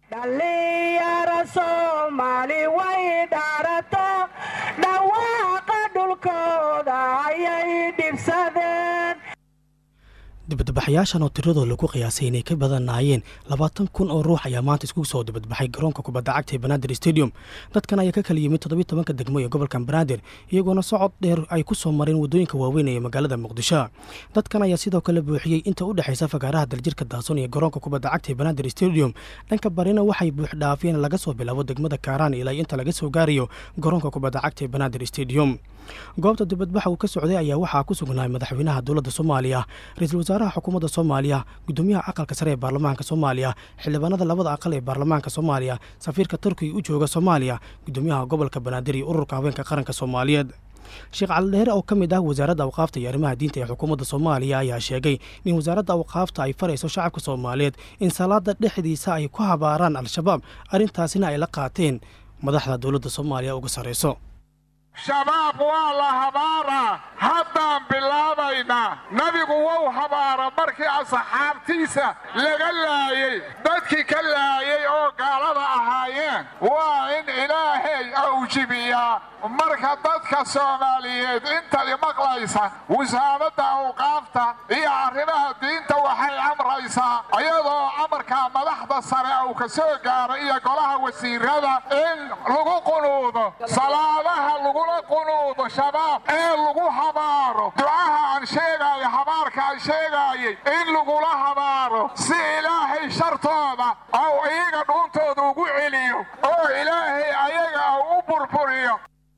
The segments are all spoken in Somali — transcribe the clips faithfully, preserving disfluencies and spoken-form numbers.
dhalinyaro Soomaali way dhaarato dhawaaqa dhulkooda ayay dhibsadeen. dibadbaxayaashan oo tiradooda lagu qiyaasay inay ka badanaayeen labaatan kun oo ruux ayaa maanta isku soo dibadbaxay garoonka kubadda cagta ee Banaadir Stadium. dadkan ayaa ka kala yimid toddoba iyo toban degmo ee gobolka Banaadir iyagoona socod dheer ay ku soo mareen wadooyinka waaweyn ee magaalada Muqdisho. dadkan ayaa sidoo kale buuxiyay inta u dhaxaysa fagaaraha daljirka Daason iyo garoonka kubadda cagta ee Banaadir Stadium. dhanka barina waxay buux dhaafiyeen laga soo bilaabo degmada Kaaraan ilaa inta laga soo gaarayo garoonka kubadda cagta ee Banaadir Stadium. goobta dibadbaxa uu ka socday ayaa waxaa ku sugnaa madaxweynaha dowladda Soomaaliya, ra'iisul wasaaraha xukuumadda Soomaaliya, gudoomiyaha aqalka sare ee baarlamaanka Soomaaliya, xildhibaanada labada aqal ee baarlamaanka Soomaaliya, safiirka Turkiga u jooga Soomaaliya, gudoomiyaha gobolka Banaadir iyo ururka haweenka qaranka Soomaaliyeed. Sheekh Cali Dheere oo ka mid ah wasaaradda awqaafta iyo arrimaha diinta ee xukuumadda Soomaaliya ayaa sheegay in wasaaradda awqaafta ay farayso shacabka Soomaaliyeed in salaada dhexdiisa ay ku habaaraan al-shabaab, arrintaasina ay la qaateen madaxda dowladda Soomaaliya uga sareyso. shabaab waa la habaaraa haddaan bilaabaynaa. nabigu wuu habaara markii asxaabtiisa laga laayey, dadkii ka laayey oo gaalada ahaayeen. waa in ilaahay awjibiyaa. marka dadka Soomaaliyeed inta maqlaysa wasaaradda awqaafta iyo arrimaha diinta waxay amraysaa iyadoo amarka madaxda sare uu ka soo gaaray iyo golaha wasiirada in lagu qunuudo salaadaha lagu qunuudo shabaab ee lagu habaaro. ducaha aan sheegay habaarka aan sheegay in lagu la habaaro si ilaahay shartooda oo iyaga dhuuntooda ugu celiyo oo ilaahay ayaga u burburiyo.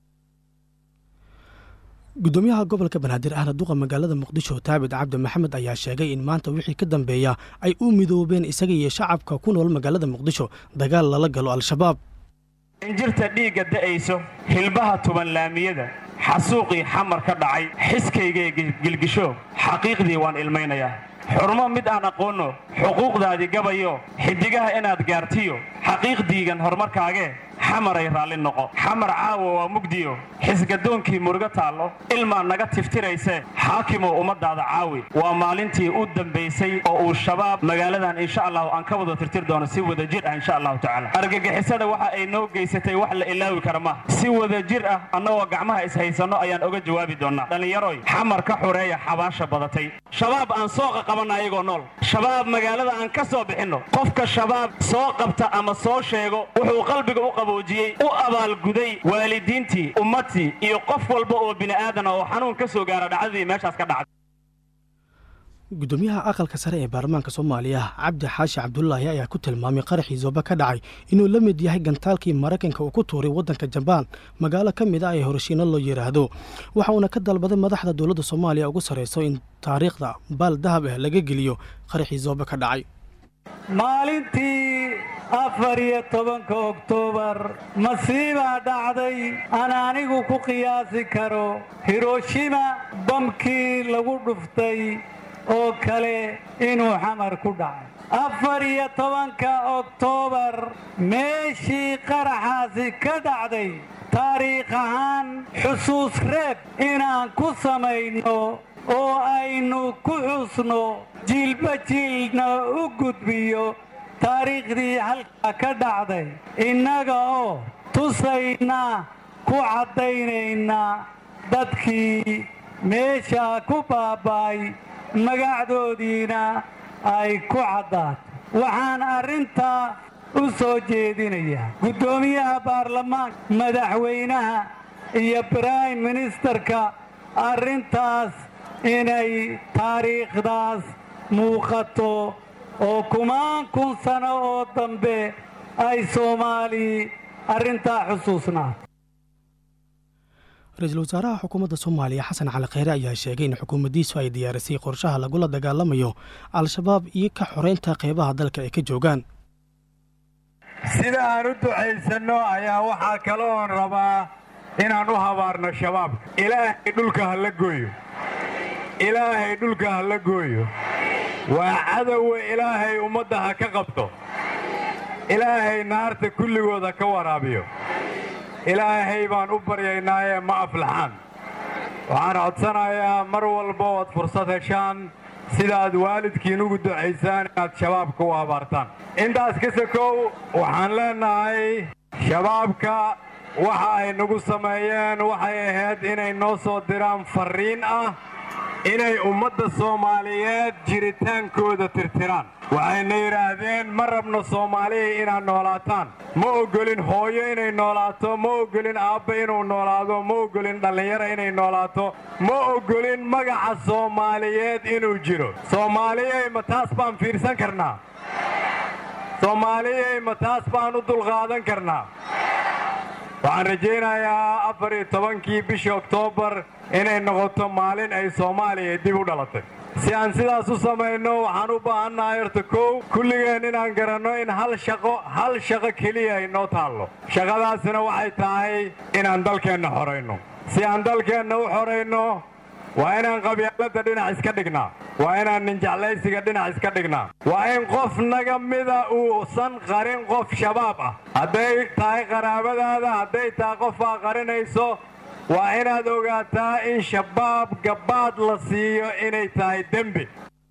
gudoomiyaha gobolka Banaadir ahna duqa magaalada Muqdisho Taabid Cabdi Maxamed ayaa sheegay in maanta wixii ka dambeeya ay u midoobeen isaga iyo shacabka ku nool magaalada Muqdisho dagaal lala galo al-shabaab. injirta dhiigga da'ayso hilbaha tuban laamiyada xasuuqii xamar ka dhacay xiskayga gilgisho xaqiiqdii waan ilmaynayaa. xurmo mid aan aqoono xuquuqdaadii gabayo xidigaha inaad gaartiyo xaqiiqdiigan horumarkaagee xamaray raalli noqo. xamar caawa waa mugdiyo xisgadoonkii murugo taallo ilmaa naga tiftirayse xaakimow ummadaada caawi. waa maalintii u dambaysay oo uu shabaab magaaladan insha allahu aan ka wada tirtir doono si wada jir ah insha allahu tacaala. argagixisada waxa ay noo geysatay wax la ilaawi kara ma. si wada jir ah annagoo gacmaha ishaysanno ayaan oga jawaabi doonaa. dhallinyaroy xamar ka xureeya xabaasha badatay. shabaab aan soo qabanna ayagoo nool. shabaab magaalada aan ka soo bixinno. qofka shabaab soo qabta ama soo sheego wuxuu qalbiga u qabo u abaalguday waalidiintii ummadtii iyo qof walba oo bini aadan oo xanuun ka soo gaara dhacdadii meeshaas ka dhacday. gudoomiyaha aqalka sare ee baarlamaanka Soomaaliya Cabdi Xaashi Cabdullaahi ayaa ku tilmaamay qaraxii Zooba ka dhacay inuu la mid yahay gantaalkii Mareykanka uu ku tuuray wadanka Jabaan magaalo ka mid ah ee Hiroshima loo yiraahdo. waxa uu ka dalbaday madaxda dowladda Soomaaliya ugu sareyso in taariikhda baal dahab ah laga geliyo qaraxii Zooba ka dhacay. maalintii afar iyo tobanka Oktoobar masiibaa dhacday aan anigu ku qiyaasi karo Hiroshima bamkii lagu dhuftay oo kale inuu xamar ku dhacay. afar iyo tobanka Oktoobar meeshii qaraxaasi ka dhacday taariikh ahaan xusuus reeb inaan ku samayno oo aynu ku xusno jiilba jiilna u gudbiyo taariikhdii halkaa ka dhacday innaga oo tusayna ku caddaynayna dadkii meeshaa ku baaba'ay magacdoodiina ay ku caddaato. waxaan arrintaa u soo jeedinayaa guddoomiyaha baarlamaanka, madaxweynaha iyo prime ministerka arrintaas inay taariikhdaas muuqato oo kumaan kun sano oo dambe ay Soomaali arrintaa xusuusnaato. ra'iisul wasaaraha xukuumadda Soomaaliya Xasan Cali Kheyre ayaa sheegay in xukuumaddiisu ay diyaarisay qorshaha lagula dagaalamayo al-shabaab iyo ka xoreynta qeybaha dalka ay ka joogaan. sida aan u ducaysanno ayaa waxaa kale oon rabaa inaan u habaarno shabaab. ilaahay dhulka ha la gooyo. ilaahay dhulka ha la gooyo. waa cadowa ilaahay ummadda ha ka qabto. ilaahay naarta kulligooda ka waraabiyo. ilaahay baan u baryaynaaye ma aflaxaan. waxaan codsanayaa mar walba ood fursad heshaan sidaad waalidkiin ugu ducaysaan inaad shabaabka u abaartaan intaas ka sokow waxaan leenahay shabaabka waxa ay nagu sameeyeen waxay ahayd inay noo soo diraan farriin ah inay ummadda Soomaaliyeed jiritaankooda tirtiraan waxayna yiraahdeen ma rabno Soomaaliya inaad noolaataan ma ogolin hooyo inay noolaato ma ogolin aabba inuu noolaado ma ogolin dhalinyaro inay noolaato ma ogolin magaca Soomaaliyeed inuu jiro Soomaaliya ma taas baan fiirsan karnaa Soomaaliya ma taas baan u dulqaadan karnaa waxaan rajaynayaa afar iyo tobankii bishii Oktoobar inay noqoto maalin ay Soomaaliya dib u dhalatay si aan sidaas u sameeyno waxaan u baahanahay horta kow kulligeen inaan garanno in hal shaqo hal shaqo kaliya ay noo taalo shaqadaasina waxay tahay inaan dalkeenna xoreyno si aan dalkeenna u xoreyno waa inaan qabyaaladda dhinac iska dhignaa waa inaan ninjeclaysiga dhinac iska dhignaa waa in qof naga mida uusan qarin qof shabaab ah hadday tahay qaraabadaada hadday tahay qof aa qarinayso waa inaad ogaataa in shabaab gabaad la siiyo inay tahay dembi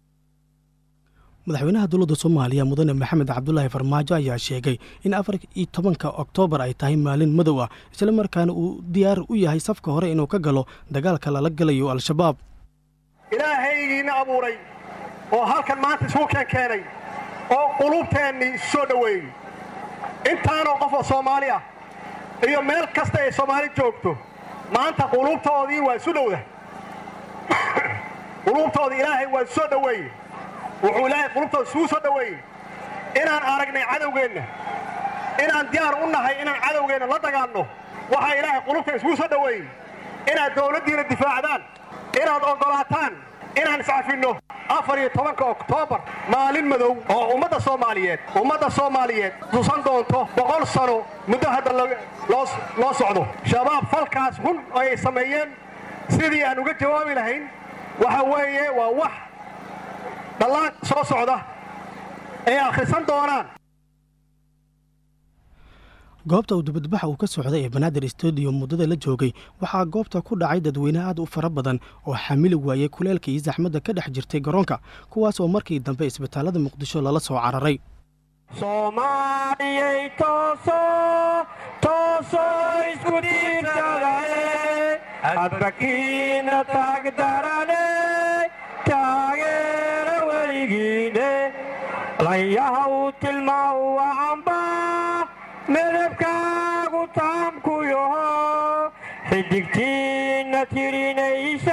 madaxweynaha dowladda Soomaaliya mudane Maxamed Cabdullaahi Farmaajo ayaa sheegay in afar iyo tobanka Oktoobar ay tahay maalin madow ah isla markaana uu diyaar u yahay safka hore inuu ka galo dagaalka lala galayo al-shabaab ilaahaygiina abuuray oo halkan maanta isku keenay oo qulubteenni soo dhaweeyay intaanoo qof oo Soomaali ah iyo meel kasta ay Soomaali joogto maanta qulubtoodii waa isu dhowda qulubtoodii ilaahay waa soo dhaweeyay wuxuu ilaahay qulubtooda isugu soo dhaweeyey inaan aragnay cadowgeenna inaan diyaar u nahay inaan cadowgeenna la dagaalno waxaa ilaahay qulubta isugu soo dhaweeyey inaad dowladdiina difaacdaan inaad oggolaataan inaan iscafinno afar iyo tobanka Oktoobar maalin madow oo ummadda Soomaaliyeed ummadda Soomaaliyeed tusan doonto boqol sano muddo hadda loo socdo shabaab falkaas xun ay sameeyeen sidii aan uga jawaabi lahayn waxa weeye waa wax dhalaan soo socda ay akhrisan doonaan goobta uu dibadbaxa uu ka socday ee Banaadir Stadium muddada la joogay waxaa goobta ku dhacay dadweyne aad u fara badan oo xamili waayay kuleelka iyo zaxmadda ka dhex jirtay garoonka kuwaas oo markii dambe isbitaalada Muqdisho lala soo cararay Soomaaliyay tooso tooso isku diirtay adbakiina taagdarane taageera weligiine layahaw tilmaa wacamba midabkaagu taamku yaho xidigtiina tirinaysa